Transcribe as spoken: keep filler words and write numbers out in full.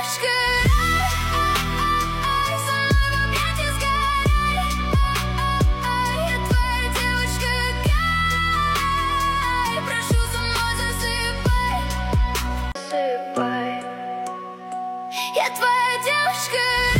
девушка рай, со мной в объятиях сгорай. Я твоя девушка рай, прошу со мной засыпай. Засыпай. Я твоя девушка.